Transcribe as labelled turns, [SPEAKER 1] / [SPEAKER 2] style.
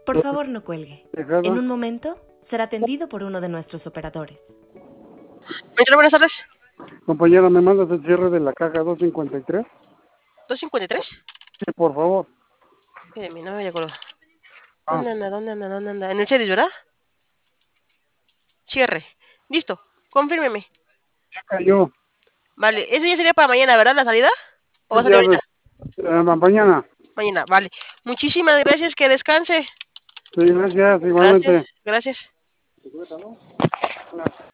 [SPEAKER 1] Por favor, no cuelgue.
[SPEAKER 2] Dejada.
[SPEAKER 1] En un momento será atendido por uno de nuestros operadores.
[SPEAKER 3] Maestro, buenas tardes.
[SPEAKER 2] Compañera, ¿me mandas el cierre de la caja 253?
[SPEAKER 3] ¿253?
[SPEAKER 2] Sí, por favor.
[SPEAKER 3] Espérame, no me acuerdo.
[SPEAKER 2] Ah.
[SPEAKER 3] ¿Dónde anda? ¿Dónde anda? ¿Dónde anda? En el Celis, ¿verdad? Cierre. Listo. Confírmeme.
[SPEAKER 2] Ya cayó.
[SPEAKER 3] Vale. Eso ya sería para mañana, ¿verdad? ¿La salida? ¿O va a salir
[SPEAKER 2] Ya,
[SPEAKER 3] ahorita?
[SPEAKER 2] mañana.
[SPEAKER 3] Mañana, vale. Muchísimas gracias. Que descanse.
[SPEAKER 2] Sí, gracias, igualmente.
[SPEAKER 3] Gracias. Gracias.